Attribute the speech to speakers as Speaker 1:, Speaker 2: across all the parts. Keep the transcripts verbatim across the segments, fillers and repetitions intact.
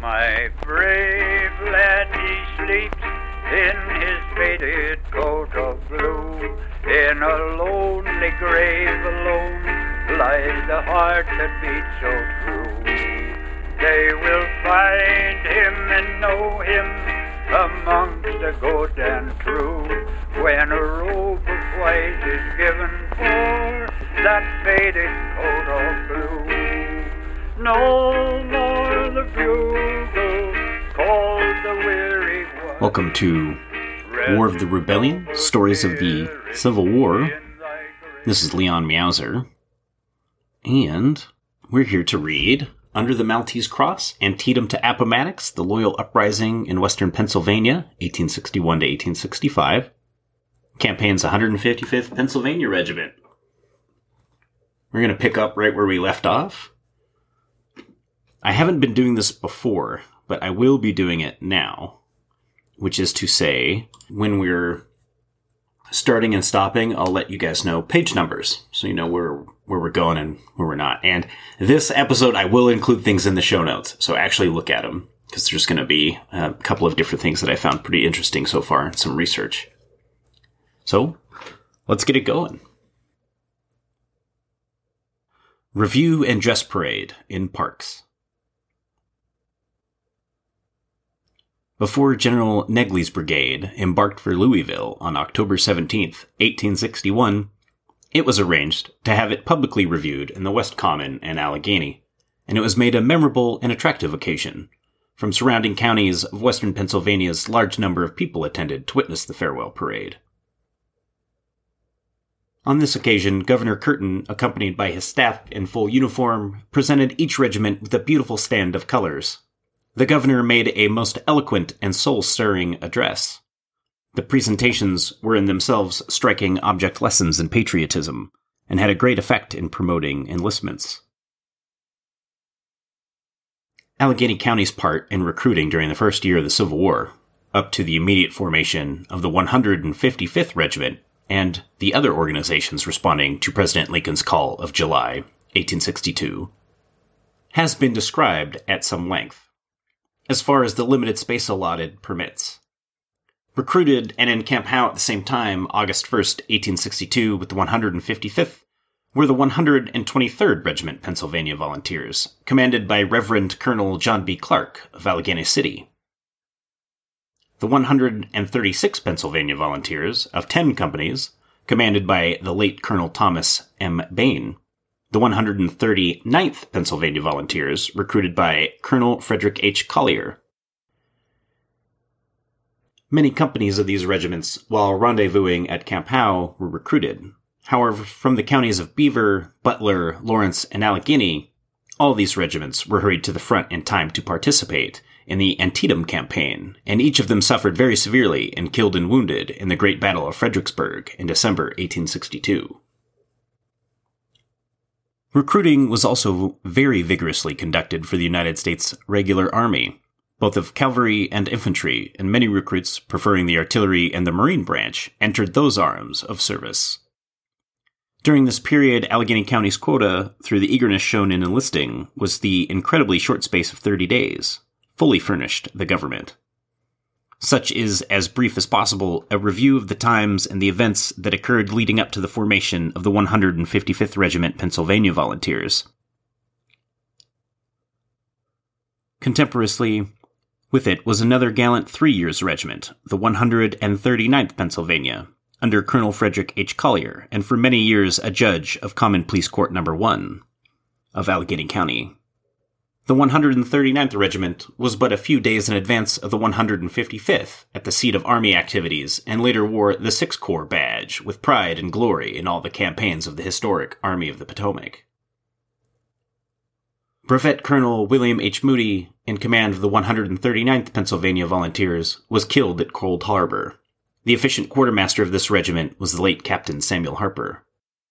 Speaker 1: My brave lad, he sleeps in his faded coat of blue. In a lonely grave alone lies the heart that beats so true. They will find him and know him amongst the good and true, when a robe of white is given for that faded coat of blue. No more the bugle calls the weary one.
Speaker 2: Welcome to War of the Rebellion, Stories of the Civil War. This is Leon Meowser, and we're here to read Under the Maltese Cross, Antietam to Appomattox, the Loyal Uprising in Western Pennsylvania, eighteen sixty-one to eighteen sixty-five. Campaign's one hundred fifty-fifth Pennsylvania Regiment. We're going to pick up right where we left off. I haven't been doing this before, but I will be doing it now, which is to say, when we're starting and stopping, I'll let you guys know page numbers, so you know where where we're going and where we're not. And this episode, I will include things in the show notes, so actually look at them, because there's going to be a couple of different things that I found pretty interesting so far, and some research. So, let's get it going. Review and Dress Parade in Parks. Before General Negley's brigade embarked for Louisville on October seventeenth, eighteen sixty-one, it was arranged to have it publicly reviewed in the West Common and Allegheny, and it was made a memorable and attractive occasion. From surrounding counties of western Pennsylvania's large number of people attended to witness the farewell parade. On this occasion, Governor Curtin, accompanied by his staff in full uniform, presented each regiment with a beautiful stand of colors. The governor made a most eloquent and soul-stirring address. The presentations were in themselves striking object lessons in patriotism, and had a great effect in promoting enlistments. Allegheny County's part in recruiting during the first year of the Civil War, up to the immediate formation of the one hundred fifty-fifth Regiment, and the other organizations responding to President Lincoln's call of July, eighteen sixty-two, has been described at some length, as far as the limited space allotted permits. Recruited and in Camp Howe at the same time, August first, eighteen sixty-two, with the one hundred fifty-fifth, were the one hundred twenty-third Regiment Pennsylvania Volunteers, commanded by Reverend Colonel John B. Clark of Allegheny City. The one hundred thirty-sixth Pennsylvania Volunteers, of ten companies, commanded by the late Colonel Thomas M. Bain. The one hundred thirty-ninth Pennsylvania Volunteers, recruited by Colonel Frederick H. Collier. Many companies of these regiments, while rendezvousing at Camp Howe, were recruited. However, from the counties of Beaver, Butler, Lawrence, and Allegheny, all these regiments were hurried to the front in time to participate in the Antietam campaign, and each of them suffered very severely and killed and wounded in the Great Battle of Fredericksburg in December eighteen sixty-two. Recruiting was also very vigorously conducted for the United States Regular Army, both of cavalry and infantry, and many recruits, preferring the artillery and the Marine branch, entered those arms of service. During this period, Allegheny County's quota, through the eagerness shown in enlisting, was the incredibly short space of thirty days, fully furnished the government. Such is, as brief as possible, a review of the times and the events that occurred leading up to the formation of the one hundred fifty-fifth Regiment Pennsylvania Volunteers. Contemporaneously with it was another gallant three-years regiment, the one hundred thirty-ninth Pennsylvania, under Colonel Frederick H. Collier, and for many years a judge of Common Pleas Court Number one of Allegheny County. The one hundred thirty-ninth Regiment was but a few days in advance of the one hundred fifty-fifth at the seat of Army activities, and later wore the Sixth Corps badge with pride and glory in all the campaigns of the historic Army of the Potomac. Brevet Colonel William H. Moody, in command of the one hundred thirty-ninth Pennsylvania Volunteers, was killed at Cold Harbor. The efficient quartermaster of this regiment was the late Captain Samuel Harper.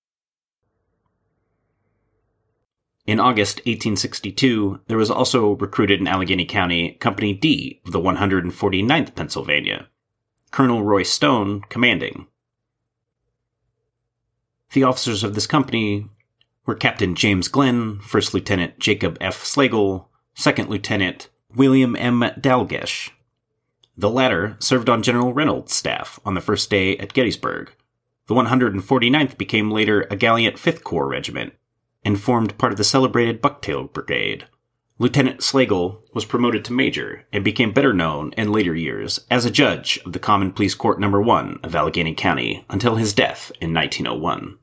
Speaker 2: In August eighteen sixty-two, there was also recruited in Allegheny County Company D of the one hundred forty-ninth Pennsylvania, Colonel Roy Stone commanding. The officers of this company were Captain James Glenn, First Lieutenant Jacob F. Slagle, Second Lieutenant William M. Dalgesh. The latter served on General Reynolds' staff on the first day at Gettysburg. The one hundred forty-ninth became later a gallant fifth Corps Regiment and formed part of the celebrated Bucktail Brigade. Lieutenant Slagle was promoted to major and became better known in later years as a judge of the Common Pleas Court Number one of Allegheny County until his death in nineteen oh one.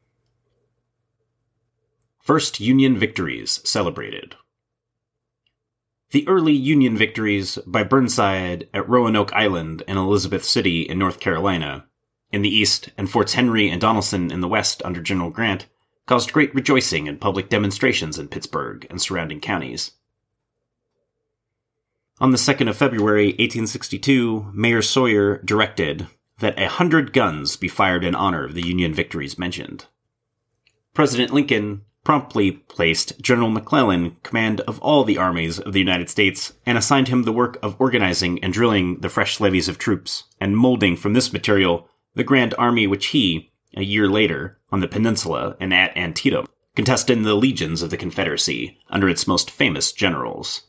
Speaker 2: First Union victories celebrated. The early Union victories by Burnside at Roanoke Island and Elizabeth City in North Carolina, in the east, and Forts Henry and Donelson in the west under General Grant, caused great rejoicing and public demonstrations in Pittsburgh and surrounding counties. On the second of February, eighteen sixty-two, Mayor Sawyer directed that a hundred guns be fired in honor of the Union victories mentioned. President Lincoln promptly placed General McClellan in command of all the armies of the United States and assigned him the work of organizing and drilling the fresh levies of troops and molding from this material the grand army which he, a year later, on the peninsula and at Antietam, contested in the legions of the Confederacy under its most famous generals.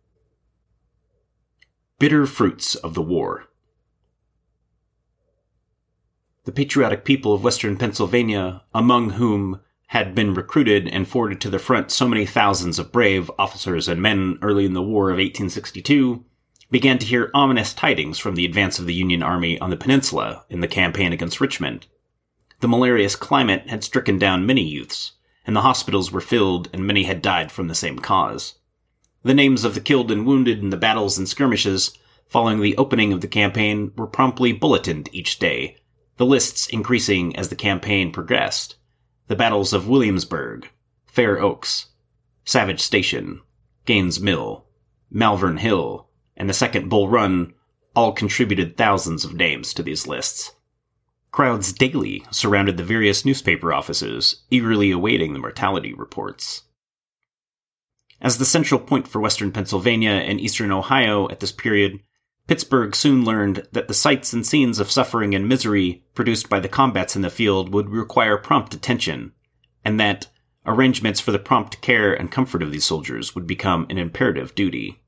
Speaker 2: Bitter fruits of the war. The patriotic people of western Pennsylvania, among whom had been recruited and forwarded to the front so many thousands of brave officers and men early in the War of eighteen sixty-two, began to hear ominous tidings from the advance of the Union Army on the peninsula in the campaign against Richmond. The malarious climate had stricken down many youths, and the hospitals were filled and many had died from the same cause. The names of the killed and wounded in the battles and skirmishes following the opening of the campaign were promptly bulletined each day, the lists increasing as the campaign progressed. The battles of Williamsburg, Fair Oaks, Savage Station, Gaines Mill, Malvern Hill, and the Second Bull Run all contributed thousands of names to these lists. Crowds daily surrounded the various newspaper offices, eagerly awaiting the mortality reports. As the central point for western Pennsylvania and eastern Ohio at this period, Pittsburgh soon learned that the sights and scenes of suffering and misery produced by the combats in the field would require prompt attention, and that arrangements for the prompt care and comfort of these soldiers would become an imperative duty.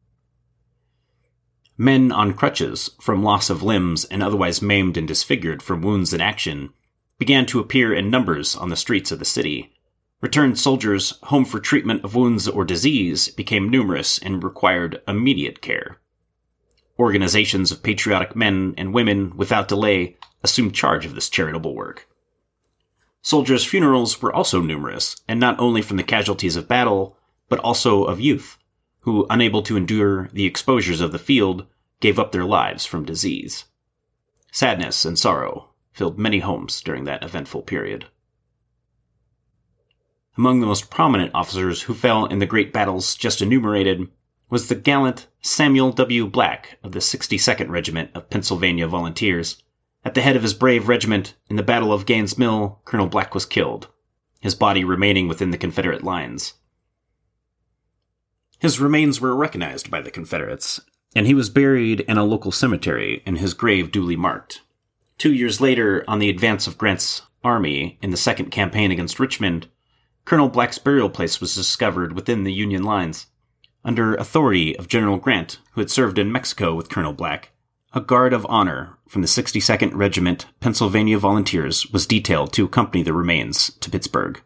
Speaker 2: Men on crutches from loss of limbs and otherwise maimed and disfigured from wounds in action began to appear in numbers on the streets of the city. Returned soldiers home for treatment of wounds or disease became numerous and required immediate care. Organizations of patriotic men and women, without delay, assumed charge of this charitable work. Soldiers' funerals were also numerous, and not only from the casualties of battle, but also of youth, who, unable to endure the exposures of the field, gave up their lives from disease. Sadness and sorrow filled many homes during that eventful period. Among the most prominent officers who fell in the great battles just enumerated was the gallant Samuel W. Black of the sixty-second Regiment of Pennsylvania Volunteers. At the head of his brave regiment in the Battle of Gaines Mill, Colonel Black was killed, his body remaining within the Confederate lines. His remains were recognized by the Confederates, and he was buried in a local cemetery and his grave duly marked. Two years later, on the advance of Grant's army in the second campaign against Richmond, Colonel Black's burial place was discovered within the Union lines. Under authority of General Grant, who had served in Mexico with Colonel Black, a guard of honor from the sixty-second Regiment Pennsylvania Volunteers was detailed to accompany the remains to Pittsburgh.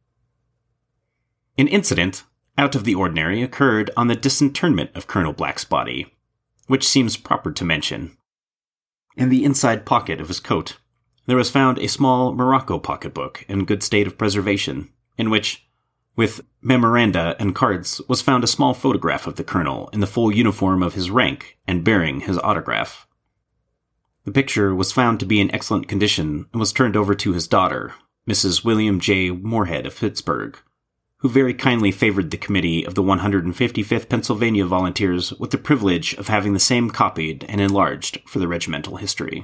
Speaker 2: An incident out of the ordinary occurred on the disinterment of Colonel Black's body, which seems proper to mention. In the inside pocket of his coat, there was found a small Morocco pocketbook in good state of preservation, in which, with memoranda and cards, was found a small photograph of the colonel in the full uniform of his rank and bearing his autograph. The picture was found to be in excellent condition and was turned over to his daughter, Missus William J. Moorhead of Pittsburgh, who very kindly favored the committee of the one hundred fifty-fifth Pennsylvania Volunteers with the privilege of having the same copied and enlarged for the regimental history.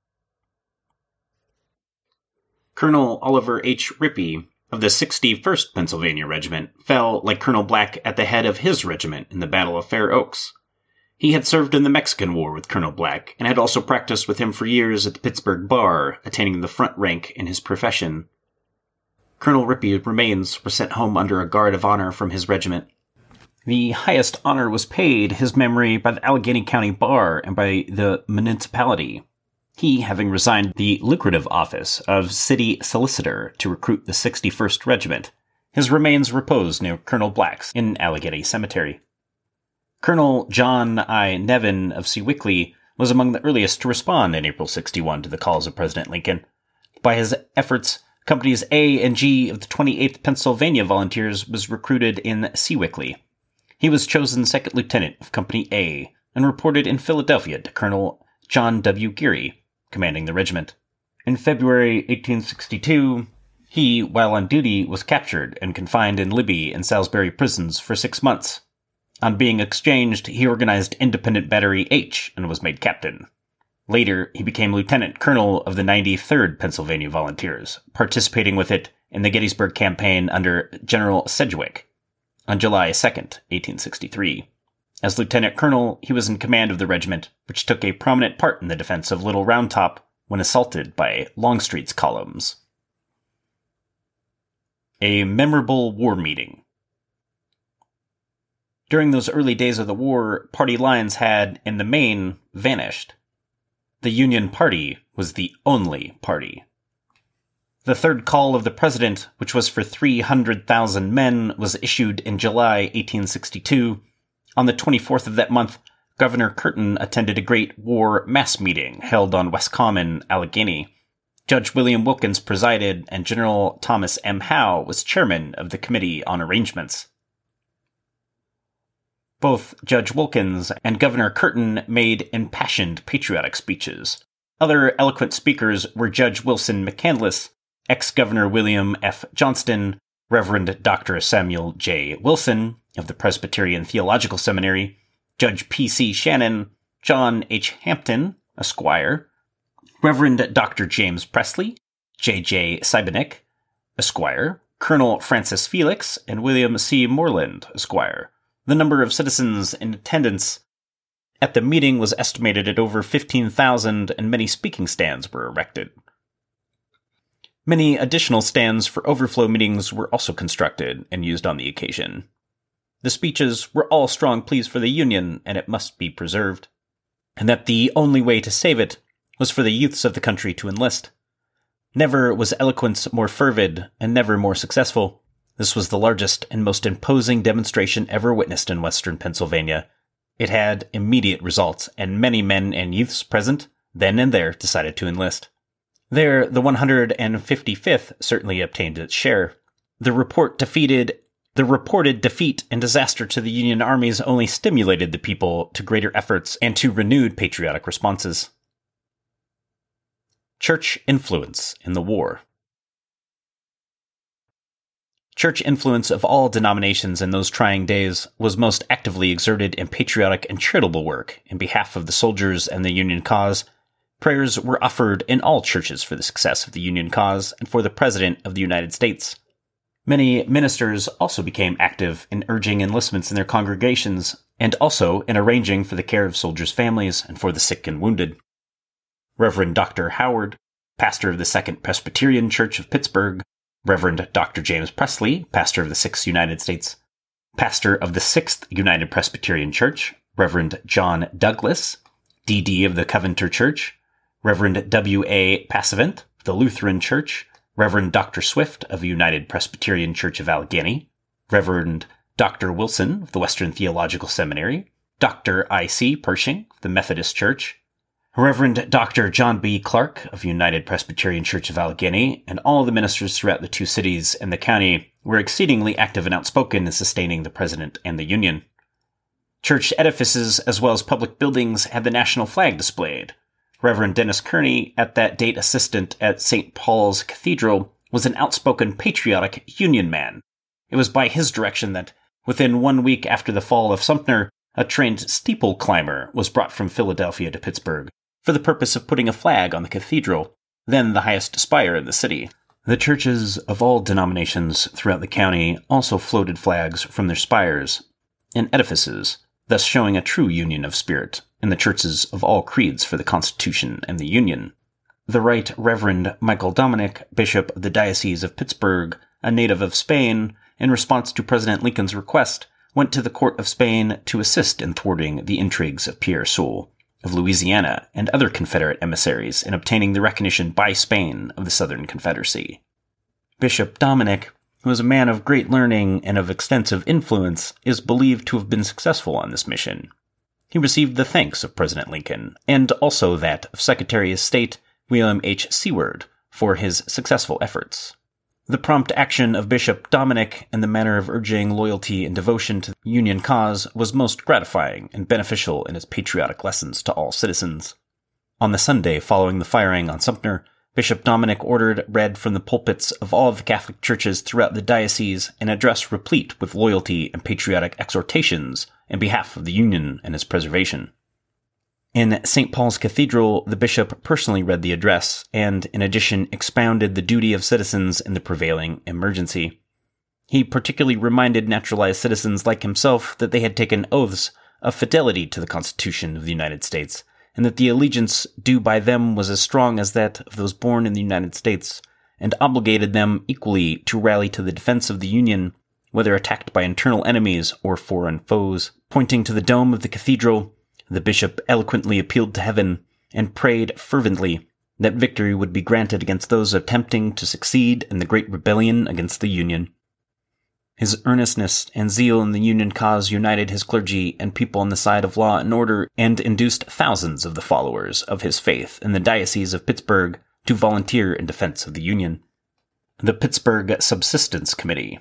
Speaker 2: Colonel Oliver H. Rippey of the sixty-first Pennsylvania Regiment fell, like Colonel Black, at the head of his regiment in the Battle of Fair Oaks. He had served in the Mexican War with Colonel Black, and had also practiced with him for years at the Pittsburgh Bar, attaining the front rank in his profession. Colonel Rippey's remains were sent home under a guard of honor from his regiment. The highest honor was paid his memory by the Allegheny County Bar and by the municipality, he having resigned the lucrative office of city solicitor to recruit the sixty-first Regiment. His remains repose near Colonel Black's in Allegheny Cemetery. Colonel John I. Nevin of Sewickley was among the earliest to respond in April sixty-one to the calls of President Lincoln. By his efforts, Companies A and G of the twenty-eighth Pennsylvania Volunteers was recruited in Sewickley. He was chosen second lieutenant of Company A and reported in Philadelphia to Colonel John W. Geary, commanding the regiment. In February eighteen sixty-two, he, while on duty, was captured and confined in Libby and Salisbury prisons for six months. On being exchanged, he organized Independent Battery H and was made captain. Later, he became lieutenant colonel of the ninety-third Pennsylvania Volunteers, participating with it in the Gettysburg Campaign under General Sedgwick on July second, eighteen sixty-three. As lieutenant colonel, he was in command of the regiment, which took a prominent part in the defense of Little Round Top when assaulted by Longstreet's columns. A memorable war meeting. During those early days of the war, party lines had, in the main, vanished. The Union Party was the only party. The third call of the President, which was for three hundred thousand men, was issued in July eighteen sixty-two. On the twenty-fourth of that month, Governor Curtin attended a great war mass meeting held on West Common, Allegheny. Judge William Wilkins presided, and General Thomas M. Howe was chairman of the Committee on Arrangements. Both Judge Wilkins and Governor Curtin made impassioned patriotic speeches. Other eloquent speakers were Judge Wilson McCandless, ex-Governor William F. Johnston, Reverend Doctor Samuel J. Wilson of the Presbyterian Theological Seminary, Judge P C. Shannon, John H. Hampton, Esquire, Reverend Doctor James Presley, J J. Sibenick, Esquire, Colonel Francis Felix, and William C. Moreland, Esquire. The number of citizens in attendance at the meeting was estimated at over fifteen thousand, and many speaking stands were erected. Many additional stands for overflow meetings were also constructed and used on the occasion. The speeches were all strong pleas for the Union, and it must be preserved, and that the only way to save it was for the youths of the country to enlist. Never was eloquence more fervid, and never more successful. This was the largest and most imposing demonstration ever witnessed in western Pennsylvania. It had immediate results, and many men and youths present, then and there, decided to enlist. There, the one hundred fifty-fifth certainly obtained its share. The report defeated, the reported defeat and disaster to the Union armies only stimulated the people to greater efforts and to renewed patriotic responses. Church influence in the war. Church influence of all denominations in those trying days was most actively exerted in patriotic and charitable work in behalf of the soldiers and the Union cause. Prayers were offered in all churches for the success of the Union cause and for the President of the United States. Many ministers also became active in urging enlistments in their congregations, and also in arranging for the care of soldiers' families and for the sick and wounded. Reverend Doctor Howard, pastor of the Second Presbyterian Church of Pittsburgh, Reverend Doctor James Presley, pastor of the Sixth United States, pastor of the Sixth United Presbyterian Church, Reverend John Douglas, D D of the Coventer Church, Reverend W A Passavant of the Lutheran Church, Reverend Doctor Swift of the United Presbyterian Church of Allegheny, Reverend Doctor Wilson of the Western Theological Seminary, Doctor I C Pershing of the Methodist Church, Reverend Doctor John B. Clark of United Presbyterian Church of Allegheny, and all the ministers throughout the two cities and the county were exceedingly active and outspoken in sustaining the President and the Union. Church edifices as well as public buildings had the national flag displayed. Reverend Dennis Kearney, at that date assistant at Saint Paul's Cathedral, was an outspoken patriotic Union man. It was by his direction that, within one week after the fall of Sumter, a trained steeple climber was brought from Philadelphia to Pittsburgh for the purpose of putting a flag on the cathedral, then the highest spire in the city. The churches of all denominations throughout the county also floated flags from their spires and edifices, thus showing a true union of spirit in the churches of all creeds for the Constitution and the Union. The Right Reverend Michael Dominic, Bishop of the Diocese of Pittsburgh, a native of Spain, in response to President Lincoln's request, went to the court of Spain to assist in thwarting the intrigues of Pierre Soule of Louisiana and other Confederate emissaries in obtaining the recognition by Spain of the Southern Confederacy. Bishop Dominic, who was a man of great learning and of extensive influence, is believed to have been successful on this mission. He received the thanks of President Lincoln, and also that of Secretary of State William H. Seward, for his successful efforts. The prompt action of Bishop Dominic and the manner of urging loyalty and devotion to the Union cause was most gratifying and beneficial in its patriotic lessons to all citizens. On the Sunday following the firing on Sumter, Bishop Dominic ordered read from the pulpits of all of the Catholic churches throughout the diocese an address replete with loyalty and patriotic exhortations in behalf of the Union and its preservation. In Saint Paul's Cathedral, the bishop personally read the address and, in addition, expounded the duty of citizens in the prevailing emergency. He particularly reminded naturalized citizens like himself that they had taken oaths of fidelity to the Constitution of the United States, and that the allegiance due by them was as strong as that of those born in the United States, and obligated them equally to rally to the defense of the Union, whether attacked by internal enemies or foreign foes. Pointing to the dome of the cathedral, the bishop eloquently appealed to heaven and prayed fervently that victory would be granted against those attempting to succeed in the great rebellion against the Union. His earnestness and zeal in the Union cause united his clergy and people on the side of law and order and induced thousands of the followers of his faith in the Diocese of Pittsburgh to volunteer in defense of the Union. The Pittsburgh Subsistence Committee.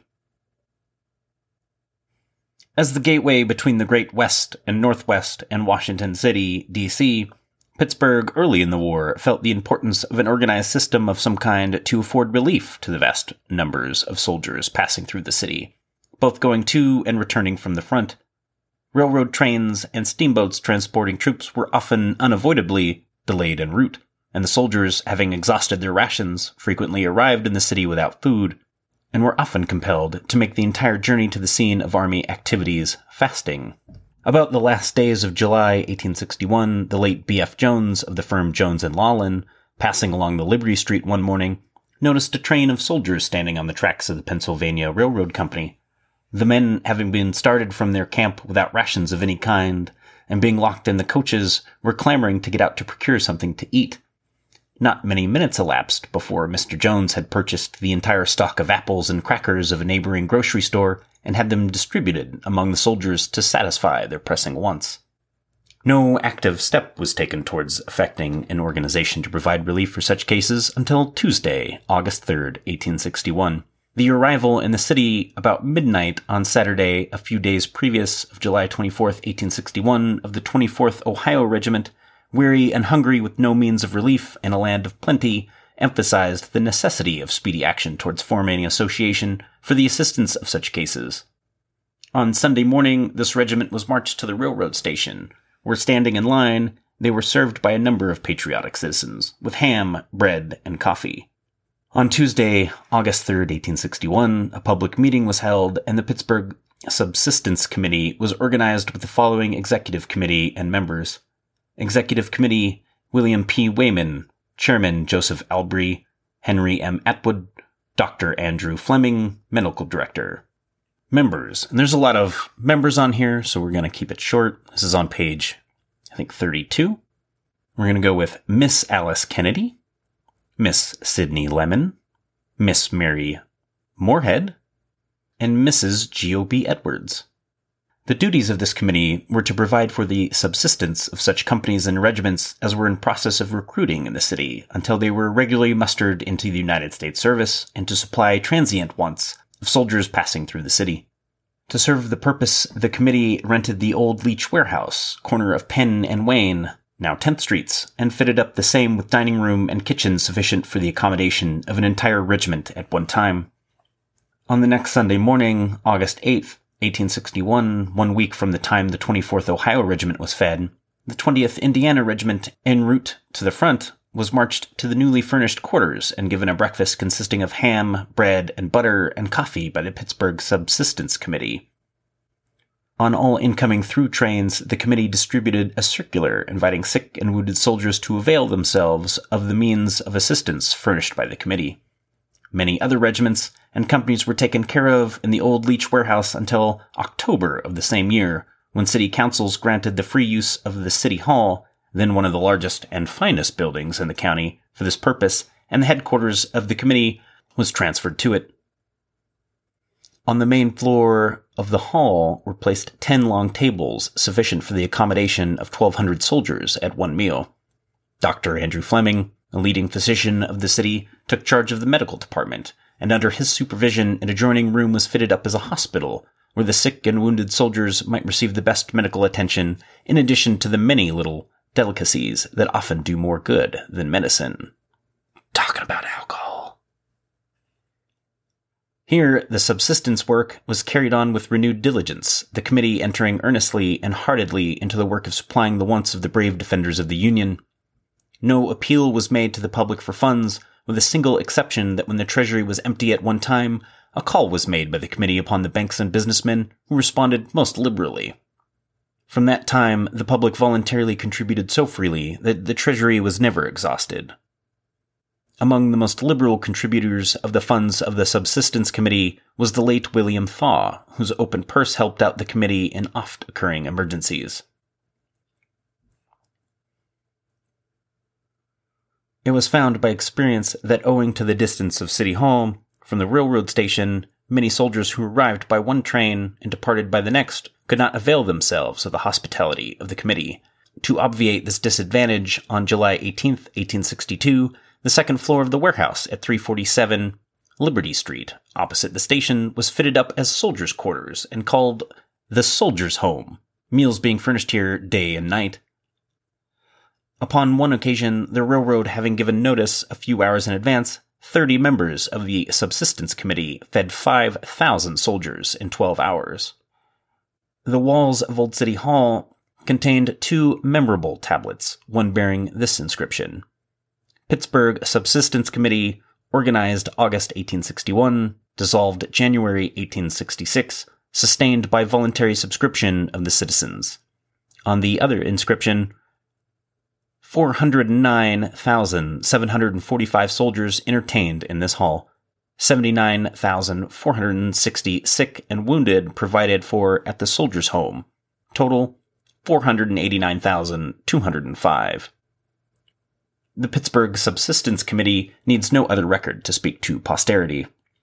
Speaker 2: As the gateway between the Great West and Northwest and Washington City, D C, Pittsburgh early in the war felt the importance of an organized system of some kind to afford relief to the vast numbers of soldiers passing through the city, both going to and returning from the front. Railroad trains and steamboats transporting troops were often unavoidably delayed en route, and the soldiers, having exhausted their rations, frequently arrived in the city without food, and were often compelled to make the entire journey to the scene of army activities fasting. About the last days of July eighteen sixty-one, the late B F Jones of the firm Jones and Lawlin, passing along the Liberty Street one morning, noticed a train of soldiers standing on the tracks of the Pennsylvania Railroad Company. The men, having been started from their camp without rations of any kind, and being locked in the coaches, were clamoring to get out to procure something to eat. Not many minutes elapsed before Mister Jones had purchased the entire stock of apples and crackers of a neighboring grocery store and had them distributed among the soldiers to satisfy their pressing wants. No active step was taken towards effecting an organization to provide relief for such cases until Tuesday, August third, eighteen sixty-one. The arrival in the city about midnight on Saturday, a few days previous of July twenty-fourth, eighteen sixty-one, of the twenty-fourth Ohio Regiment, weary and hungry with no means of relief in a land of plenty, emphasized the necessity of speedy action towards forming an association for the assistance of such cases. On Sunday morning, this regiment was marched to the railroad station, where, standing in line, they were served by a number of patriotic citizens, with ham, bread, and coffee. On Tuesday, August third, eighteen sixty-one, a public meeting was held, and the Pittsburgh Subsistence Committee was organized with the following executive committee and members. Executive Committee, William P. Wayman, Chairman Joseph Albry, Henry M. Atwood, Doctor Andrew Fleming, Medical Director. Members, and there's a lot of members on here, so we're going to keep it short. This is on page, I think, thirty-two. We're going to go with Miss Alice Kennedy, Miss Sidney Lemon, Miss Mary Moorhead, and Missus G O B Edwards. The duties of this committee were to provide for the subsistence of such companies and regiments as were in process of recruiting in the city until they were regularly mustered into the United States service, and to supply transient wants of soldiers passing through the city. To serve the purpose, the committee rented the old Leach Warehouse, corner of Penn and Wayne, now tenth Streets, and fitted up the same with dining room and kitchen sufficient for the accommodation of an entire regiment at one time. On the next Sunday morning, August eighth, eighteen sixty-one, one week from the time the twenty-fourth Ohio Regiment was fed, the twentieth Indiana Regiment, en route to the front, was marched to the newly furnished quarters and given a breakfast consisting of ham, bread, and butter, and coffee by the Pittsburgh Subsistence Committee. On all incoming through trains, the committee distributed a circular inviting sick and wounded soldiers to avail themselves of the means of assistance furnished by the committee. Many other regiments, and companies were taken care of in the old Leach warehouse until October of the same year, when city councils granted the free use of the City Hall, then one of the largest and finest buildings in the county, for this purpose, and the headquarters of the committee was transferred to it. On the main floor of the hall were placed ten long tables, sufficient for the accommodation of twelve hundred soldiers at one meal. Doctor Andrew Fleming, a leading physician of the city, took charge of the medical department, and under his supervision an adjoining room was fitted up as a hospital, where the sick and wounded soldiers might receive the best medical attention, in addition to the many little delicacies that often do more good than medicine. Talking about alcohol. Here, the subsistence work was carried on with renewed diligence, the committee entering earnestly and heartedly into the work of supplying the wants of the brave defenders of the Union. No appeal was made to the public for funds, with a single exception that when the treasury was empty at one time, a call was made by the committee upon the banks and businessmen, who responded most liberally. From that time, the public voluntarily contributed so freely that the treasury was never exhausted. Among the most liberal contributors of the funds of the Subsistence Committee was the late William Thaw, whose open purse helped out the committee in oft-occurring emergencies. It was found by experience that owing to the distance of City Hall from the railroad station, many soldiers who arrived by one train and departed by the next could not avail themselves of the hospitality of the committee. To obviate this disadvantage, on July eighteenth, eighteen sixty-two, the second floor of the warehouse at three forty-seven Liberty Street, opposite the station, was fitted up as soldiers' quarters and called the Soldiers' Home, meals being furnished here day and night. Upon one occasion, the railroad having given notice a few hours in advance, thirty members of the Subsistence Committee fed five thousand soldiers in twelve hours. The walls of Old City Hall contained two memorable tablets, one bearing this inscription: Pittsburgh Subsistence Committee, organized August eighteen sixty-one, dissolved January eighteen sixty-six, sustained by voluntary subscription of the citizens. On the other inscription, four hundred nine thousand seven hundred forty-five soldiers entertained in this hall, seventy-nine thousand four hundred sixty sick and wounded provided for at the Soldiers' Home, total four hundred eighty-nine thousand two hundred five. The Pittsburgh Subsistence Committee needs no other record to speak to posterity.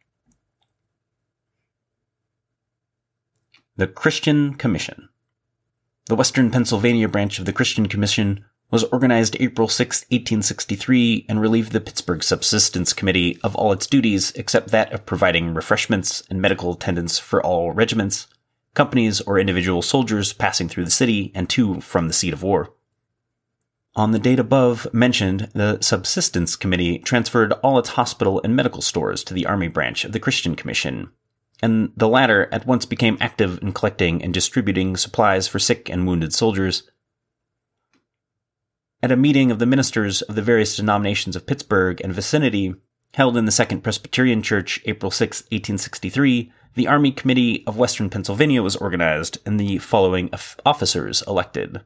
Speaker 2: The Christian Commission. The Western Pennsylvania branch of the Christian Commission was organized April sixth, eighteen sixty-three, and relieved the Pittsburgh Subsistence Committee of all its duties except that of providing refreshments and medical attendance for all regiments, companies, or individual soldiers passing through the city and to from the seat of war. On the date above mentioned, the Subsistence Committee transferred all its hospital and medical stores to the Army branch of the Christian Commission, and the latter at once became active in collecting and distributing supplies for sick and wounded soldiers. At a meeting of the ministers of the various denominations of Pittsburgh and vicinity, held in the Second Presbyterian Church, April sixth, eighteen sixty-three, the Army Committee of Western Pennsylvania was organized and the following officers elected.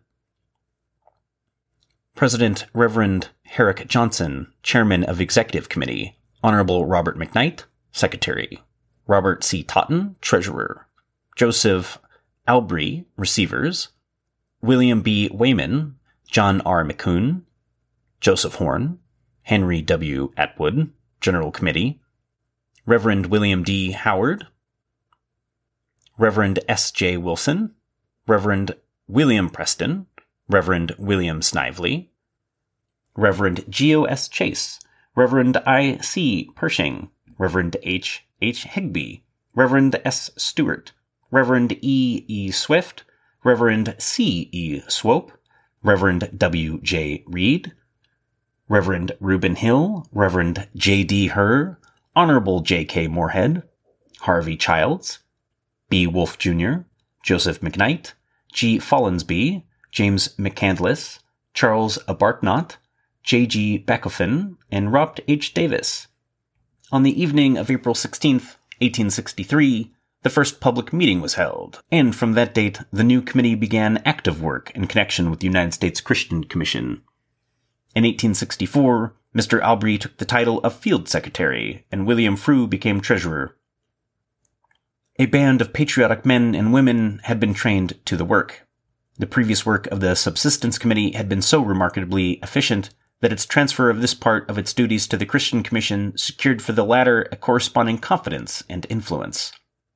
Speaker 2: President Reverend Herrick Johnson, Chairman of Executive Committee. Honorable Robert McKnight, Secretary. Robert C. Totten, Treasurer. Joseph Albry, Receivers. William B. Wayman, John R. McCoon, Joseph Horn, Henry W. Atwood, General Committee, Reverend William D. Howard, Reverend S. J. Wilson, Reverend William Preston, Reverend William Snively, Reverend Geo S. Chase, Reverend I. C. Pershing, Reverend H. H. Higby, Reverend S. Stewart, Reverend E. E. Swift, Reverend C. E. Swope, Reverend W. J. Reed, Reverend Reuben Hill, Reverend J. D. Herr, Honorable J. K. Moorhead, Harvey Childs, B. Wolfe Junior, Joseph McKnight, G. Follansby, James McCandless, Charles Abartnott, J. G. Bachofen, and Robert H. Davis. On the evening of April sixteenth, eighteen sixty-three, the first public meeting was held, and from that date, the new committee began active work in connection with the United States Christian Commission. In eighteen sixty-four, Mister Albry took the title of Field Secretary, and William Frew became Treasurer. A band of patriotic men and women had been trained to the work. The previous work of the Subsistence Committee had been so remarkably efficient that its transfer of this part of its duties to the Christian Commission secured for the latter a corresponding confidence and influence.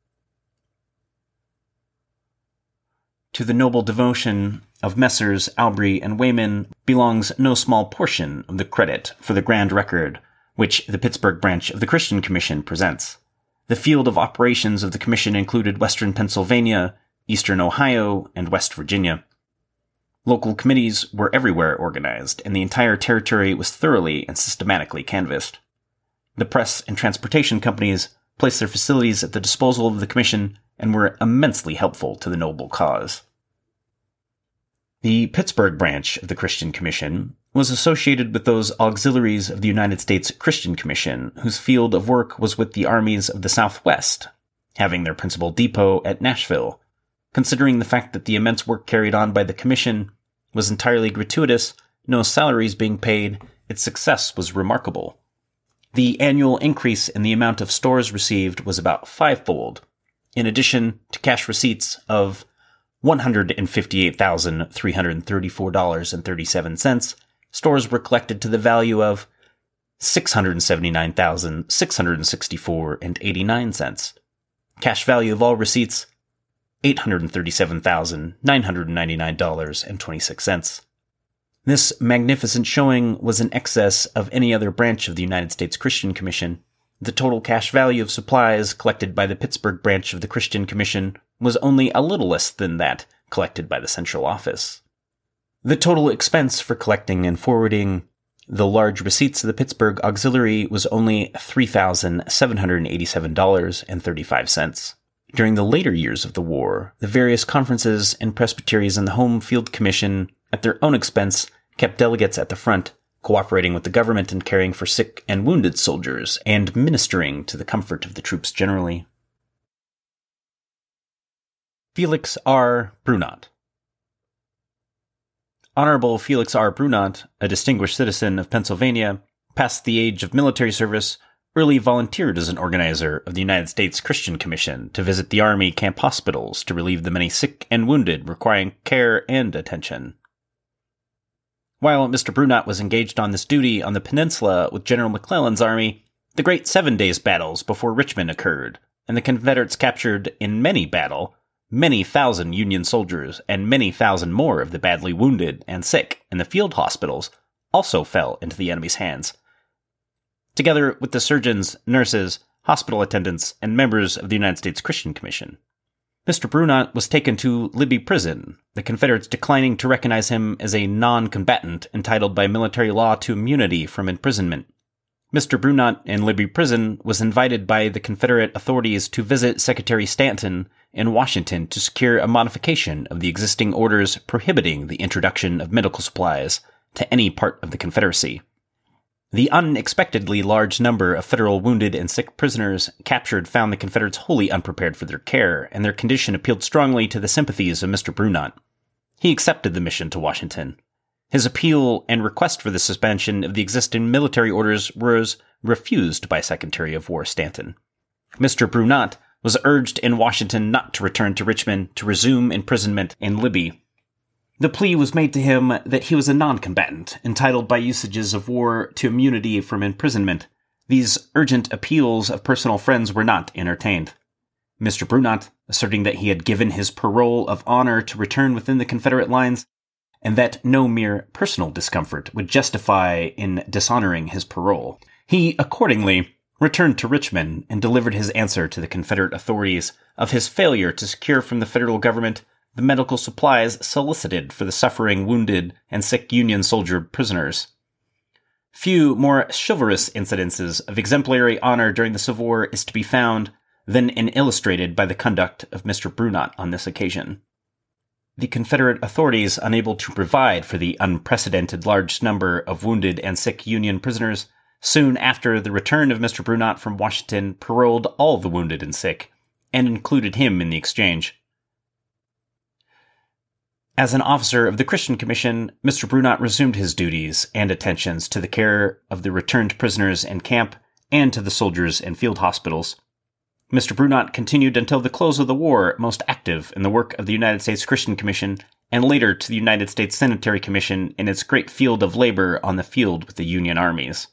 Speaker 2: To the noble devotion of Messrs. Albry and Wayman belongs no small portion of the credit for the grand record which the Pittsburgh branch of the Christian Commission presents. The field of operations of the Commission included western Pennsylvania, eastern Ohio, and West Virginia. Local committees were everywhere organized, and the entire territory was thoroughly and systematically canvassed. The press and transportation companies placed their facilities at the disposal of the Commission and were immensely helpful to the noble cause. The Pittsburgh branch of the Christian Commission was associated with those auxiliaries of the United States Christian Commission, whose field of work was with the armies of the Southwest, having their principal depot at Nashville. Considering the fact that the immense work carried on by the Commission was entirely gratuitous, no salaries being paid, its success was remarkable. The annual increase in the amount of stores received was about fivefold, in addition to cash receipts of one hundred fifty-eight thousand three hundred thirty-four dollars and thirty-seven cents, stores were collected to the value of six hundred seventy-nine thousand six hundred sixty-four dollars and eighty-nine cents. Cash value of all receipts, eight hundred thirty-seven thousand nine hundred ninety-nine dollars and twenty-six cents. This magnificent showing was in excess of any other branch of the United States Christian Commission. The total cash value of supplies collected by the Pittsburgh branch of the Christian Commission was only a little less than that collected by the central office. The total expense for collecting and forwarding the large receipts of the Pittsburgh Auxiliary was only three thousand seven hundred eighty-seven dollars and thirty-five cents. During the later years of the war, the various conferences and presbyteries in the Home Field Commission, at their own expense, kept delegates at the front, cooperating with the government in caring for sick and wounded soldiers and ministering to the comfort of the troops generally. Felix R. Brunot. Honorable Felix R. Brunot, a distinguished citizen of Pennsylvania, past the age of military service, early volunteered as an organizer of the United States Christian Commission to visit the Army camp hospitals to relieve the many sick and wounded requiring care and attention. While Mister Brunot was engaged on this duty on the peninsula with General McClellan's army, the great Seven Days battles before Richmond occurred, and the Confederates captured in many battle many thousand Union soldiers, and many thousand more of the badly wounded and sick in the field hospitals also fell into the enemy's hands. Together with the surgeons, nurses, hospital attendants, and members of the United States Christian Commission. Mister Brunot was taken to Libby Prison, the Confederates declining to recognize him as a non-combatant entitled by military law to immunity from imprisonment. Mister Brunot in Libby Prison was invited by the Confederate authorities to visit Secretary Stanton in Washington to secure a modification of the existing orders prohibiting the introduction of medical supplies to any part of the Confederacy. The unexpectedly large number of federal wounded and sick prisoners captured found the Confederates wholly unprepared for their care, and their condition appealed strongly to the sympathies of Mister Brunot. He accepted the mission to Washington. His appeal and request for the suspension of the existing military orders was refused by Secretary of War Stanton. Mister Brunot was urged in Washington not to return to Richmond to resume imprisonment in Libby. The plea was made to him that he was a non-combatant, entitled by usages of war to immunity from imprisonment. These urgent appeals of personal friends were not entertained. Mister Brunot, asserting that he had given his parole of honor to return within the Confederate lines, and that no mere personal discomfort would justify in dishonoring his parole, he accordingly returned to Richmond and delivered his answer to the Confederate authorities of his failure to secure from the federal government the medical supplies solicited for the suffering, wounded, and sick Union soldier prisoners. Few more chivalrous incidences of exemplary honor during the Civil War is to be found than in illustrated by the conduct of Mister Brunot on this occasion. The Confederate authorities, unable to provide for the unprecedented large number of wounded and sick Union prisoners, soon after the return of Mister Brunot from Washington, paroled all the wounded and sick, and included him in the exchange. As an officer of the Christian Commission, Mister Brunot resumed his duties and attentions to the care of the returned prisoners in camp and to the soldiers in field hospitals. Mister Brunot continued until the close of the war most active in the work of the United States Christian Commission and later to the United States Sanitary Commission in its great field of labor on the field with the Union armies.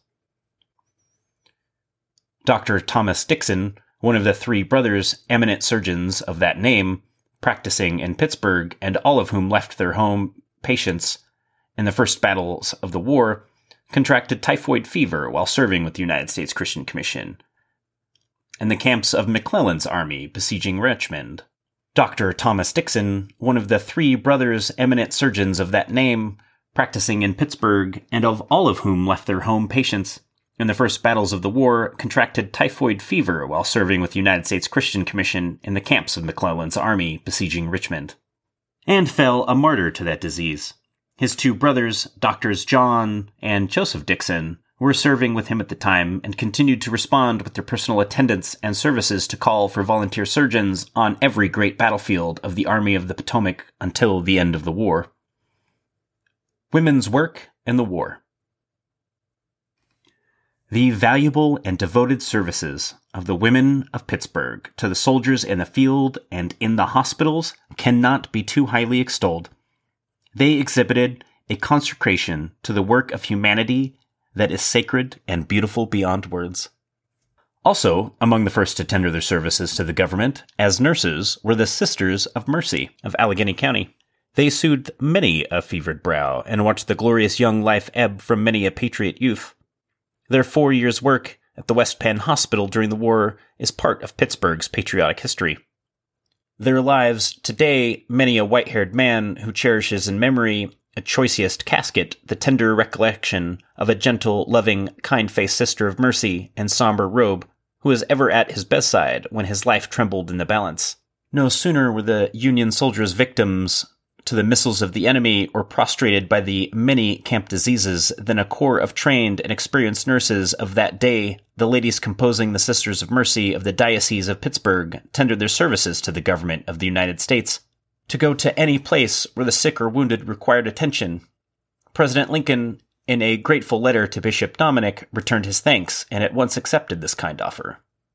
Speaker 2: Doctor Thomas Dixon, one of the three brothers, eminent surgeons of that name, practicing in Pittsburgh, and all of whom left their home patients in the first battles of the war, contracted typhoid fever while serving with the United States Christian Commission in the camps of McClellan's army besieging Richmond. Doctor Thomas Dixon, one of the three brothers, eminent surgeons of that name, practicing in Pittsburgh, and of all of whom left their home patients in the first battles of the war, contracted typhoid fever while serving with the United States Christian Commission in the camps of McClellan's army besieging Richmond, and fell a martyr to that disease. His two brothers, Doctors John and Joseph Dixon, were serving with him at the time and continued to respond with their personal attendance and services to call for volunteer surgeons on every great battlefield of the Army of the Potomac until the end of the war. Women's work in the war. The valuable and devoted services of the women of Pittsburgh to the soldiers in the field and in the hospitals cannot be too highly extolled. They exhibited a consecration to the work of humanity that is sacred and beautiful beyond words. Also, among the first to tender their services to the government as nurses were the Sisters of Mercy of Allegheny County. They soothed many a fevered brow and watched the glorious young life ebb from many a patriot youth. Their four years' work at the West Penn Hospital during the war is part of Pittsburgh's patriotic history. Their lives today, many a white-haired man who cherishes in memory a choicest casket the tender recollection of a gentle, loving, kind-faced Sister of Mercy in somber robe who was ever at his bedside when his life trembled in the balance. No sooner were the Union soldiers victims to the missiles of the enemy or prostrated by the many camp diseases than a corps of trained and experienced nurses of that day, the ladies composing the Sisters of Mercy of the Diocese of Pittsburgh, tendered their services to the government of the United States to go to any place where the sick or wounded required attention. President Lincoln, in a grateful letter to Bishop Dominic, returned his thanks and at once accepted this kind offer.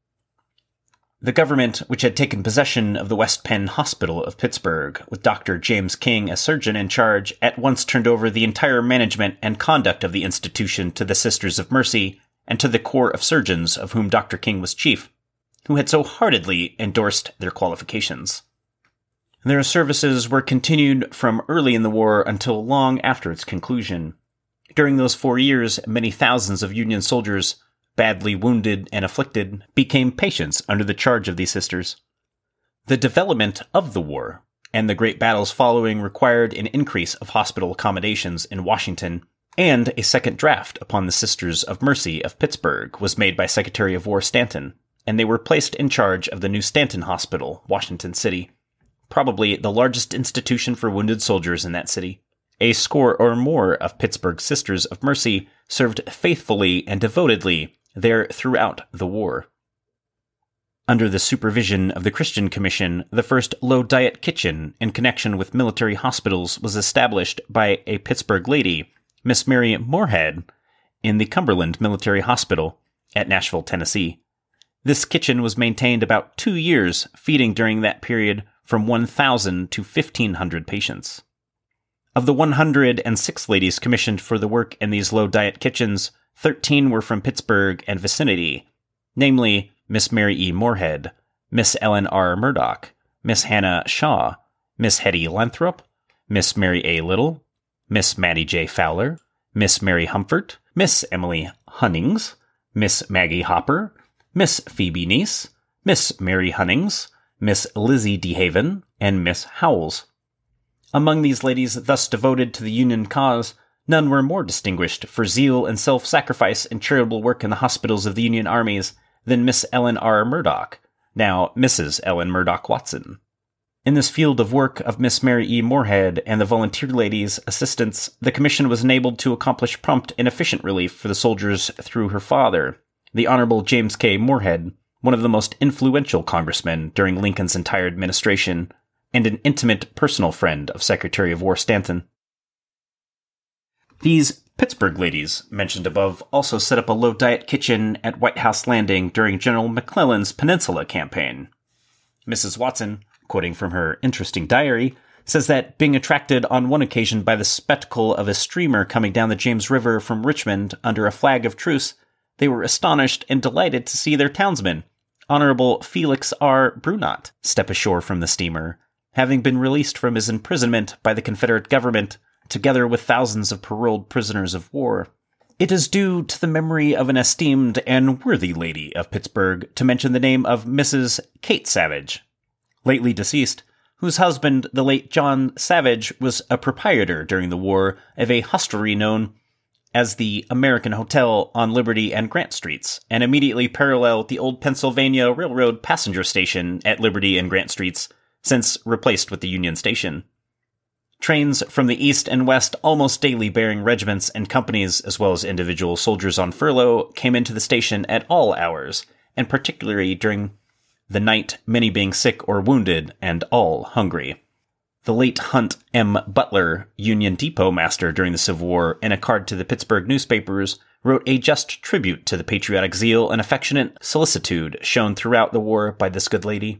Speaker 2: The government, which had taken possession of the West Penn Hospital of Pittsburgh, with Doctor James King as surgeon in charge, at once turned over the entire management and conduct of the institution to the Sisters of Mercy and to the corps of surgeons of whom Doctor King was chief, who had so heartily endorsed their qualifications. Their services were continued from early in the war until long after its conclusion. During those four years, many thousands of Union soldiers, badly wounded and afflicted, became patients under the charge of these sisters. The development of the war and the great battles following required an increase of hospital accommodations in Washington, and a second draft upon the Sisters of Mercy of Pittsburgh was made by Secretary of War Stanton, and they were placed in charge of the new Stanton Hospital, Washington City, probably the largest institution for wounded soldiers in that city. A score or more of Pittsburgh's Sisters of Mercy served faithfully and devotedly there throughout the war. Under the supervision of the Christian Commission, the first low-diet kitchen in connection with military hospitals was established by a Pittsburgh lady, Miss Mary Moorhead, in the Cumberland Military Hospital at Nashville, Tennessee. This kitchen was maintained about two years, feeding during that period from one thousand to fifteen hundred patients. Of the one hundred six ladies commissioned for the work in these low-diet kitchens, thirteen were from Pittsburgh and vicinity, namely Miss Mary E. Moorhead, Miss Ellen R. Murdoch, Miss Hannah Shaw, Miss Hetty Lathrop, Miss Mary A. Little, Miss Mattie J. Fowler, Miss Mary Humford, Miss Emily Hunnings, Miss Maggie Hopper, Miss Phoebe Neese, Miss Mary Hunnings, Miss Lizzie DeHaven, and Miss Howells. Among these ladies thus devoted to the Union cause, none were more distinguished for zeal and self-sacrifice and charitable work in the hospitals of the Union armies than Miss Ellen R. Murdoch, now Missus Ellen Murdoch Watson. In this field of work of Miss Mary E. Moorhead and the volunteer ladies' assistance, the Commission was enabled to accomplish prompt and efficient relief for the soldiers through her father, the Honorable James K. Moorhead, one of the most influential congressmen during Lincoln's entire administration, and an intimate personal friend of Secretary of War Stanton. These Pittsburgh ladies, mentioned above, also set up a low-diet kitchen at White House Landing during General McClellan's Peninsula campaign. Missus Watson, quoting from her interesting diary, says that, being attracted on one occasion by the spectacle of a steamer coming down the James River from Richmond under a flag of truce, they were astonished and delighted to see their townsman, Honorable Felix R. Brunot, step ashore from the steamer, having been released from his imprisonment by the Confederate government, together with thousands of paroled prisoners of war. It is due to the memory of an esteemed and worthy lady of Pittsburgh to mention the name of Missus Kate Savage, lately deceased, whose husband, the late John Savage, was a proprietor during the war of a hostelry known as the American Hotel on Liberty and Grant Streets, and immediately parallel the old Pennsylvania Railroad passenger station at Liberty and Grant Streets, since replaced with the Union Station. Trains from the east and west, almost daily bearing regiments and companies, as well as individual soldiers on furlough, came into the station at all hours, and particularly during the night, many being sick or wounded, and all hungry. The late Hunt M. Butler, Union Depot master during the Civil War, in a card to the Pittsburgh newspapers, wrote a just tribute to the patriotic zeal and affectionate solicitude shown throughout the war by this good lady.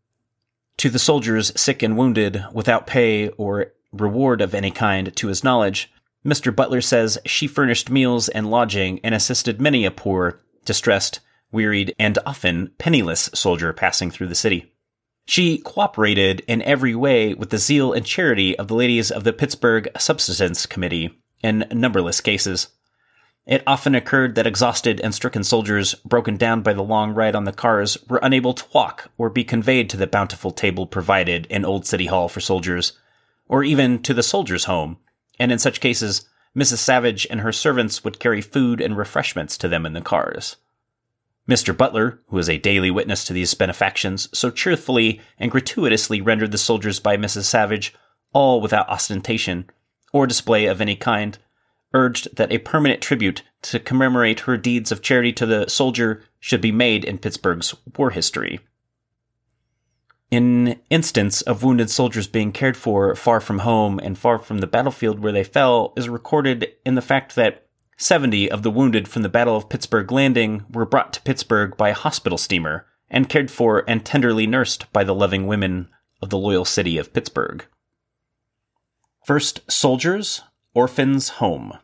Speaker 2: To the soldiers sick and wounded, without pay or reward of any kind to his knowledge, Mister Butler says she furnished meals and lodging and assisted many a poor, distressed, wearied, and often penniless soldier passing through the city. She cooperated in every way with the zeal and charity of the ladies of the Pittsburgh Subsistence Committee in numberless cases. It often occurred that exhausted and stricken soldiers, broken down by the long ride on the cars, were unable to walk or be conveyed to the bountiful table provided in Old City Hall for soldiers, or even to the soldiers' home, and in such cases, Missus Savage and her servants would carry food and refreshments to them in the cars. Mister Butler, who was a daily witness to these benefactions, so cheerfully and gratuitously rendered the soldiers by Missus Savage, all without ostentation or display of any kind, urged that a permanent tribute to commemorate her deeds of charity to the soldier should be made in Pittsburgh's war history. An instance of wounded soldiers being cared for far from home and far from the battlefield where they fell is recorded in the fact that seventy of the wounded from the Battle of Pittsburgh Landing were brought to Pittsburgh by a hospital steamer and cared for and tenderly nursed by the loving women of the loyal city of Pittsburgh. First Soldiers, Orphans' Home.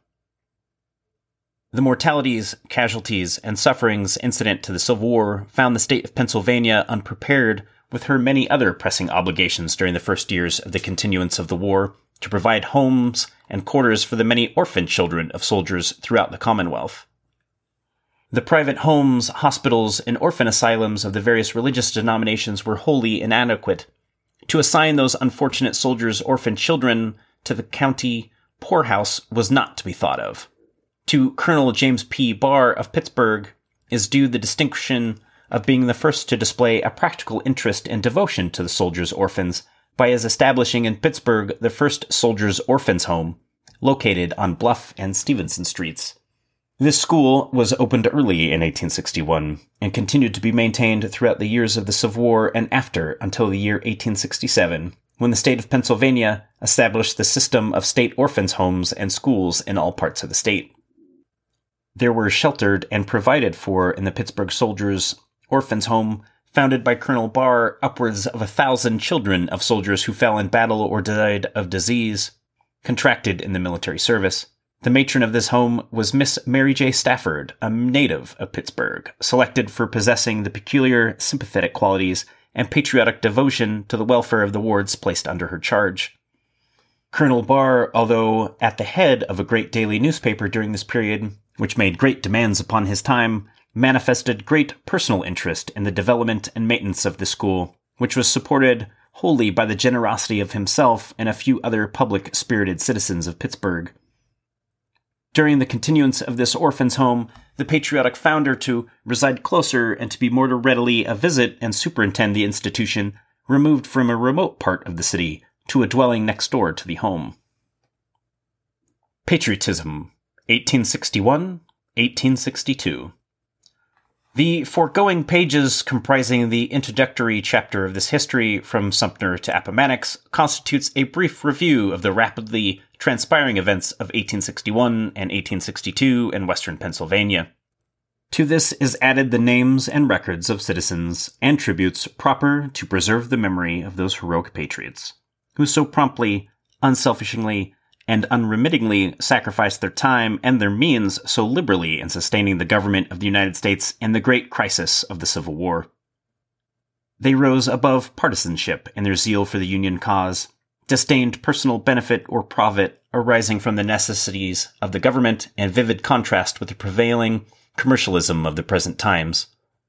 Speaker 2: The mortalities, casualties, and sufferings incident to the Civil War found the state of Pennsylvania unprepared with her many other pressing obligations during the first years of the continuance of the war to provide homes and quarters for the many orphan children of soldiers throughout the Commonwealth. The private homes, hospitals, and orphan asylums of the various religious denominations were wholly inadequate. To assign those unfortunate soldiers' orphan children to the county poorhouse was not to be thought of. To Colonel James P. Barr of Pittsburgh is due the distinction of being the first to display a practical interest and devotion to the soldiers' orphans by his establishing in Pittsburgh the first Soldiers' Orphans' Home, located on Bluff and Stevenson Streets. This school was opened early in eighteen sixty-one and continued to be maintained throughout the years of the Civil War and after until the year eighteen sixty-seven, when the state of Pennsylvania established the system of state orphans' homes and schools in all parts of the state. There were sheltered and provided for in the Pittsburgh Soldiers' Orphans' Home, founded by Colonel Barr, upwards of a thousand children of soldiers who fell in battle or died of disease, contracted in the military service. The matron of this home was Miss Mary J. Stafford, a native of Pittsburgh, selected for possessing the peculiar sympathetic qualities and patriotic devotion to the welfare of the wards placed under her charge. Colonel Barr, although at the head of a great daily newspaper during this period, which made great demands upon his time, manifested great personal interest in the development and maintenance of the school, which was supported wholly by the generosity of himself and a few other public-spirited citizens of Pittsburgh. During the continuance of this orphan's home, the patriotic founder, to reside closer and to be more readily a visit and superintend the institution, removed from a remote part of the city to a dwelling next door to the home. Patriotism, eighteen sixty-one to eighteen sixty-two. The foregoing pages, comprising the introductory chapter of this history from Sumter to Appomattox, constitutes a brief review of the rapidly transpiring events of eighteen sixty-one and eighteen sixty-two in western Pennsylvania. To this is added the names and records of citizens and tributes proper to preserve the memory of those heroic patriots, who so promptly, unselfishingly, and unremittingly sacrificed their time and their means so liberally in sustaining the government of the United States in the great crisis of the Civil War. They rose above partisanship in their zeal for the Union cause, disdained personal benefit or profit arising from the necessities of the government, in vivid contrast with the prevailing commercialism of the present times.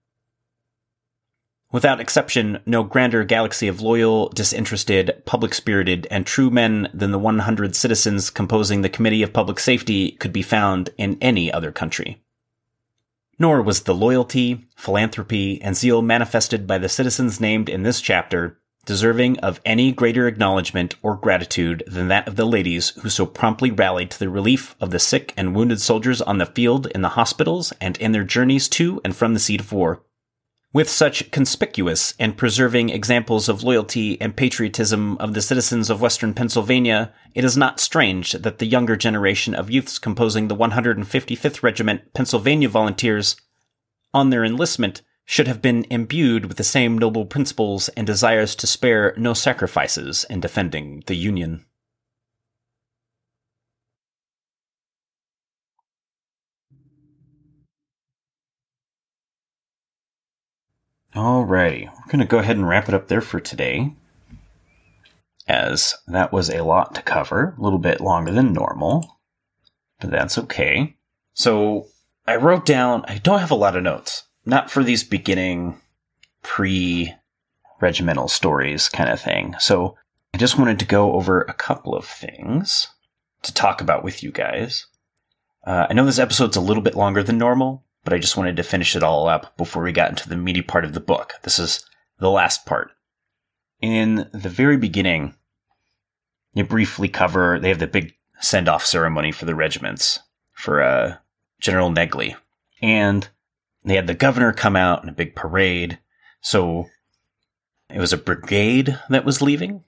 Speaker 2: Without exception, no grander galaxy of loyal, disinterested, public-spirited, and true men than the one hundred citizens composing the Committee of Public Safety could be found in any other country. Nor was the loyalty, philanthropy, and zeal manifested by the citizens named in this chapter deserving of any greater acknowledgement or gratitude than that of the ladies who so promptly rallied to the relief of the sick and wounded soldiers on the field, in the hospitals, and in their journeys to and from the seat of war. With such conspicuous and preserving examples of loyalty and patriotism of the citizens of western Pennsylvania, it is not strange that the younger generation of youths composing the one hundred fifty-fifth Regiment Pennsylvania Volunteers, on their enlistment, should have been imbued with the same noble principles and desires to spare no sacrifices in defending the Union. Alrighty, we're going to go ahead and wrap it up there for today, as that was a lot to cover, a little bit longer than normal, but that's okay. So, I wrote down, I don't have a lot of notes, not for these beginning, pre-regimental stories kind of thing, so I just wanted to go over a couple of things to talk about with you guys. Uh, I know this episode's a little bit longer than normal, but I just wanted to finish it all up before we got into the meaty part of the book. This is the last part. In the very beginning, you briefly cover, they have the big send-off ceremony for the regiments, for uh, General Negley. And they had the governor come out in a big parade. So it was a brigade that was leaving,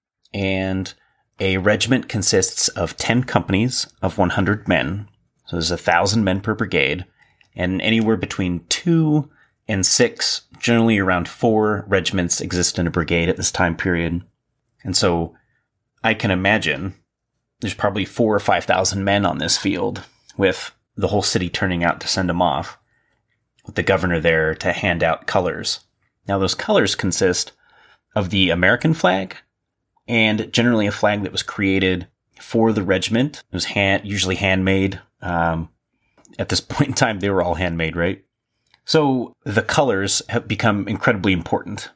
Speaker 2: and a regiment consists of ten companies of one hundred men. So there's a thousand men per brigade. And anywhere between two and six, generally around four regiments exist in a brigade at this time period. And so I can imagine there's probably four or five thousand men on this field, with the whole city turning out to send them off, with the governor there to hand out colors. Now, those colors consist of the American flag, and generally a flag that was created for the regiment. It was hand, usually handmade. Um, At this point in time, they were all handmade, right? So the colors have become incredibly important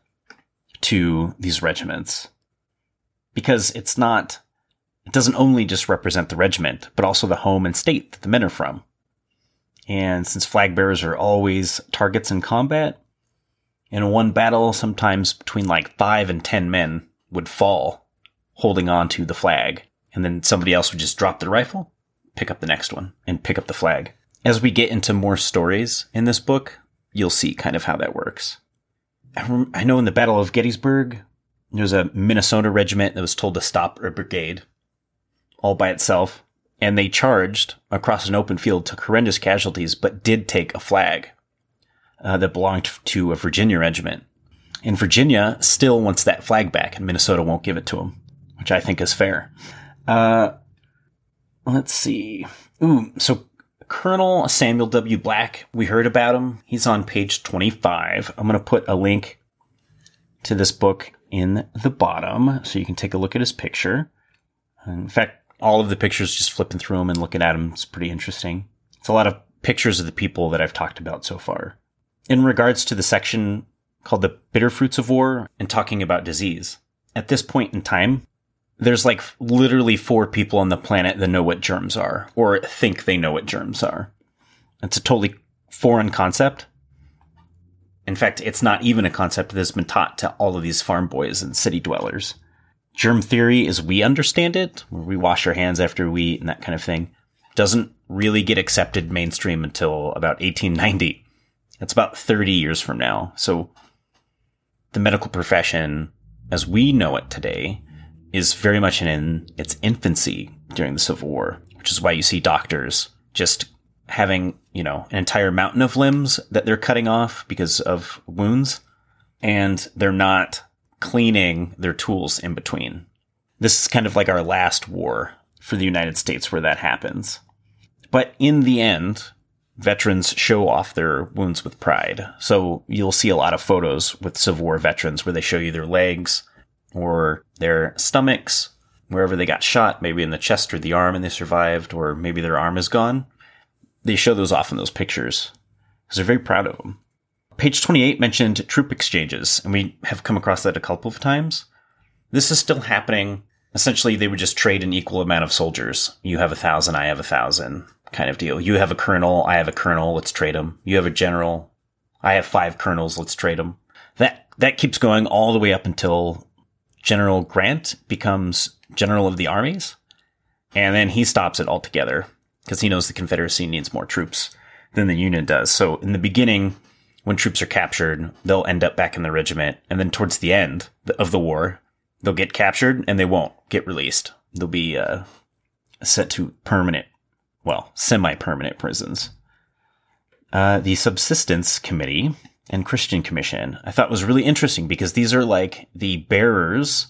Speaker 2: to these regiments, because it's not, it doesn't only just represent the regiment, but also the home and state that the men are from. And since flag bearers are always targets in combat, in one battle, sometimes between like five and ten men would fall holding on to the flag, and then somebody else would just drop the rifle, pick up the next one, and pick up the flag. As we get into more stories in this book, you'll see kind of how that works. I, rem- I know in the Battle of Gettysburg, there was a Minnesota regiment that was told to stop a brigade all by itself, and they charged across an open field, took horrendous casualties, but did take a flag uh, that belonged to a Virginia regiment. And Virginia still wants that flag back, and Minnesota won't give it to them, which I think is fair. Uh, let's see. Ooh, so Colonel Samuel W. Black, we heard about him. He's on page twenty-five. I'm going to put a link to this book in the bottom so you can take a look at his picture. In fact, all of the pictures, just flipping through them and looking at them, is pretty interesting. It's a lot of pictures of the people that I've talked about so far. In regards to the section called The Bitter Fruits of War and talking about disease, at this point in time, there's like literally four people on the planet that know what germs are, or think they know what germs are. It's a totally foreign concept. In fact, it's not even a concept that's been taught to all of these farm boys and city dwellers. Germ theory, as we understand it, where we wash our hands after we eat and that kind of thing, doesn't really get accepted mainstream until about eighteen ninety. That's about thirty years from now. So the medical profession, as we know it today, is very much in its infancy during the Civil War, which is why you see doctors just having, you know, an entire mountain of limbs that they're cutting off because of wounds, and they're not cleaning their tools in between. This is kind of like our last war for the United States where that happens. But in the end, veterans show off their wounds with pride. So you'll see a lot of photos with Civil War veterans where they show you their legs or their stomachs, wherever they got shot, maybe in the chest or the arm and they survived, or maybe their arm is gone. They show those off in those pictures because they're very proud of them. Page twenty-eight mentioned troop exchanges, and we have come across that a couple of times. This is still happening. Essentially, they would just trade an equal amount of soldiers. You have a thousand, I have a thousand, kind of deal. You have a colonel, I have a colonel, let's trade them. You have a general, I have five colonels, let's trade them. That that keeps going all the way up until General Grant becomes general of the armies, and then he stops it altogether because he knows the Confederacy needs more troops than the Union does. So in the beginning, when troops are captured, they'll end up back in the regiment, and then towards the end of the war, they'll get captured and they won't get released. They'll be uh, sent to permanent, well, semi-permanent prisons. Uh, the Subsistence Committee and Christian Commission, I thought was really interesting because these are like the bearers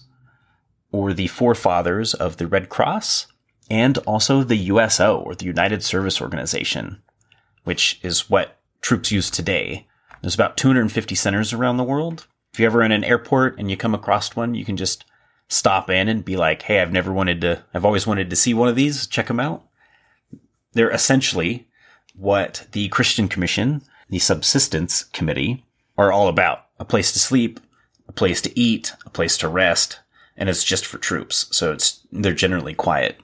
Speaker 2: or the forefathers of the Red Cross and also the U S O, or the United Service Organization, which is what troops use today. There's about two hundred fifty centers around the world. If you're ever in an airport and you come across one, you can just stop in and be like, hey, I've never wanted to, I've always wanted to see one of these. Check them out. They're essentially what the Christian Commission, the Subsistence Committee, are all about. A place to sleep, a place to eat, a place to rest, and it's just for troops. So it's, they're generally quiet.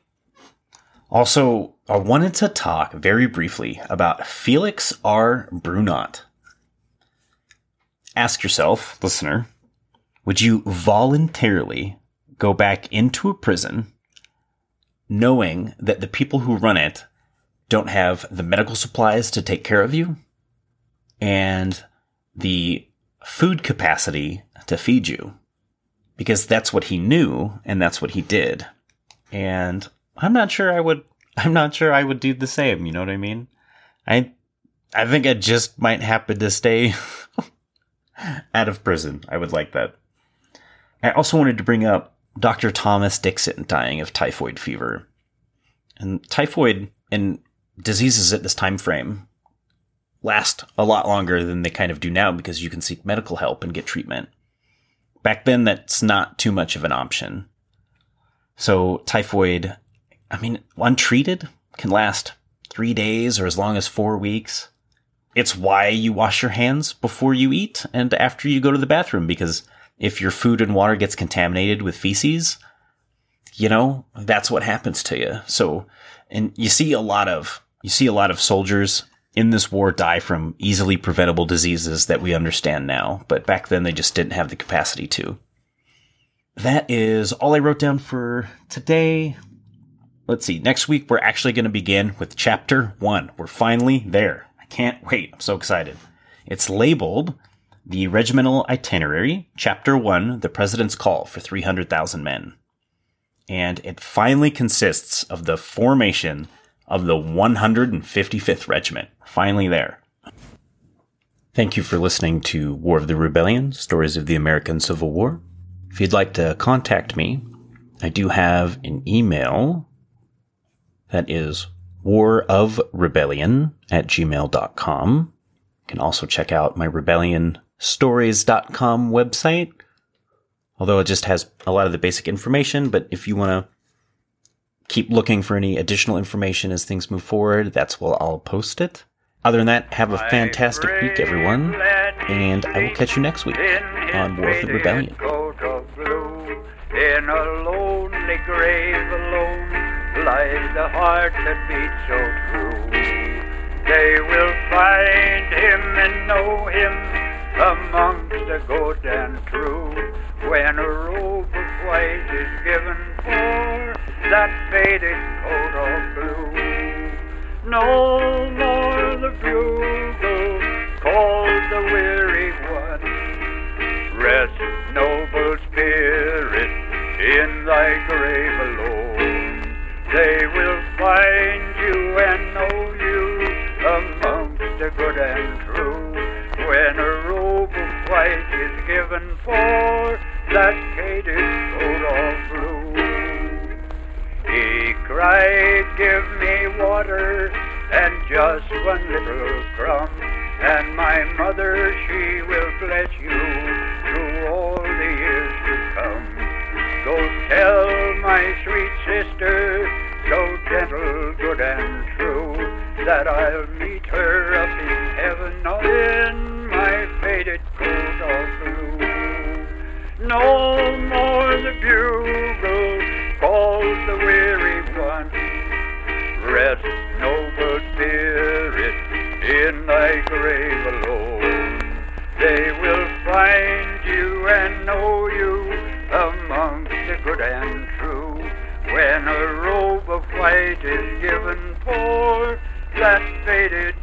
Speaker 2: Also, I wanted to talk very briefly about Felix R. Brunot. Ask yourself, listener, would you voluntarily go back into a prison knowing that the people who run it don't have the medical supplies to take care of you and the food capacity to feed you? Because that's what he knew and that's what he did. And I'm not sure I would, I'm not sure I would do the same. You know what I mean? I, I think I just might happen to stay out of prison. I would like that. I also wanted to bring up Doctor Thomas Dixon dying of typhoid fever. And typhoid and diseases at this time frame last a lot longer than they kind of do now because you can seek medical help and get treatment. Back then, that's not too much of an option. So typhoid, I mean, untreated, can last three days or as long as four weeks. It's why you wash your hands before you eat and after you go to the bathroom, because if your food and water gets contaminated with feces, you know, that's what happens to you. So, and you see a lot of, you see a lot of soldiers in this war die from easily preventable diseases that we understand now, but back then they just didn't have the capacity to. That is all I wrote down for today. Let's see. Next week, we're actually going to begin with chapter one. We're finally there. I can't wait. I'm so excited. It's labeled The Regimental Itinerary, Chapter one, The President's Call for three hundred thousand Men. And it finally consists of the formation of the one hundred fifty-fifth Regiment. Finally there. Thank you for listening to War of the Rebellion, Stories of the American Civil War. If you'd like to contact me, I do have an email that is warofrebellion at gmail dot com. You can also check out my rebellion stories dot com website, although it just has a lot of the basic information. But if you want to keep looking for any additional information as things move forward, that's where I'll post it. Other than that, have a fantastic week, everyone, and I will catch you next week on War of the Rebellion.
Speaker 1: In a lonely grave alone lies the heart that beats so true. They will find him and know him amongst the good and true, when a robe of white is given for that faded coat of blue. No more the bugle called the weary one. Rest, noble spirit, in thy grave alone. They will find you and know you amongst the good and true, when a robe of white is given for that faded coat of blue. He cried, give me water and just one little crumb, and my mother, she will bless you through all the years to come. Go tell my sweet sister, so gentle, good and true, that I'll meet her up in heaven in my faded coat of blue. No more the bugle calls the weary one. Rest, noble spirit, in thy grave alone. They will find you and know you amongst the good and true, when a robe of white is given for that faded